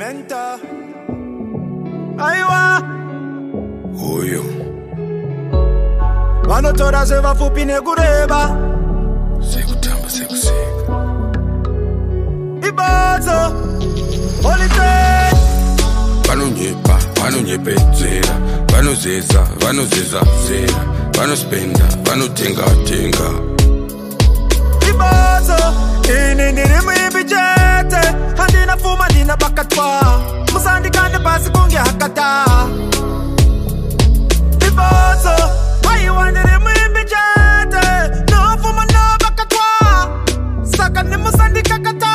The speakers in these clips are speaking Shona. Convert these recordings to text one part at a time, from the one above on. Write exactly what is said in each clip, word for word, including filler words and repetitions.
Enter. Aiwa. Uyo. Vanotora sevafupi nekureba. Sekutamba sekuseka. Ibazo. Holiday. Vanonyepa, vanonyepedzera, vanozeza, vanozeza zera, vanospenda, vanotenga tenga. Ibazo. Ini ndiri muimbi chete, handina fuma ndina bakatwa, musandikande pasi kunge hakata. Ibazo. Aiwa ndiri muimbi chete, no fuma no bakatwa, saka ni musandikakata.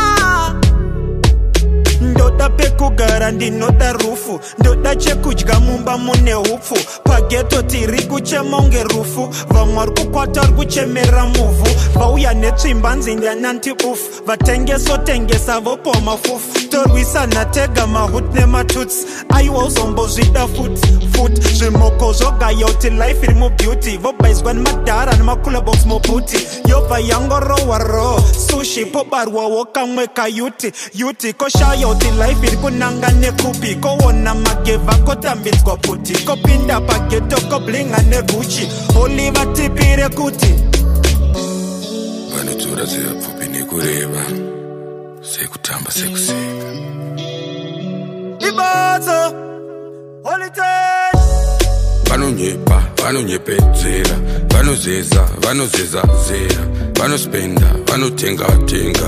Ndoda pekugara ndinoda rufu, ndoda chekudya mumba mune hupfu, pageto tiri kuchemonge rufu, vamwe kukwata kuchemera muvhu, vauya netsvimba nzinda nanti ufu, vatengeso tengesa vopo mafufu, torwisana tega mahut nematutsi, aiwa uzombozvida futi futi, zvimoko zvogaya kuti life iri mubeauty, vobaizwa nemadhara nemakulabox mobuti, yobva yangorowa ro sushi pobarwawo kamwe kayuti yuti, koshaya kuti life iri kunanga nekupi, koona magevha kotambidzwa puti, kopinda pageto koblinga neguchi, oliva tipire kuti vanotora sevapfupi nekureva, sekutamba sekuseka. Ibazo. Holiday. Vanonyepa, vanonyepedzera, vanozeza, vanozeza zera, vanospenda, vanotenga tenga.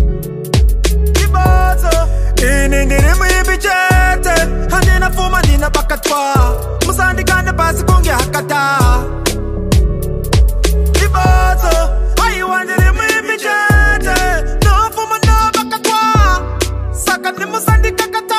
Ibazo. Ini ndiri muimbi chete, handina fuma ndina bakatwa, musandikande pasi kunge hakata. Ibazo. Aiwa ndiri muimbi chete, no fuma no bakatwa, saka ni musandikakata.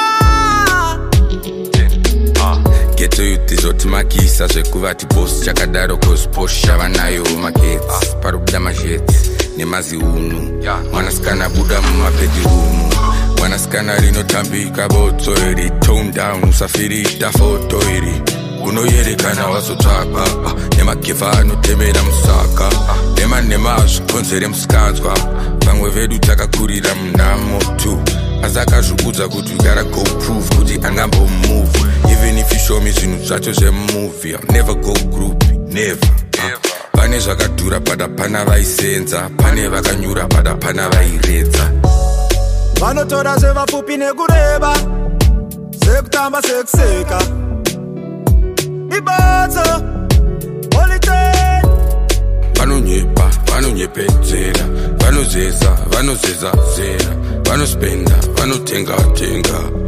Geto yuti zoti makisa zvekuvati bosi chakadaro kozposha vanayo magetsi parikuda mazhetsi nemaziunu, mwanasikana buda mumabhedhirumu, mwanasikana rinotambika botso iri, tone down usafirita foto iri, unoyerekana wazotsvaka nemagevha anotemera musaka, nema nema zvikonzere musikanzwa, vamwe vedu takakurira munamo tu, asi akazvikudza kuti you gotta go prove kuti angambomove, even if you show me zvinhu zvacho zvemovie, I'll never go group, never, never. Pane zvakadhura pada pana vaisenza, pane vakanyura pada pana vairedza. Vanotora sevafupi nekureba, sekutamba sekuseka. Ibazo. Holiday. Vanonyepa, vanonyepedzera, vanozeza, vanozeza zera, vanospenda, vanotenga tenga.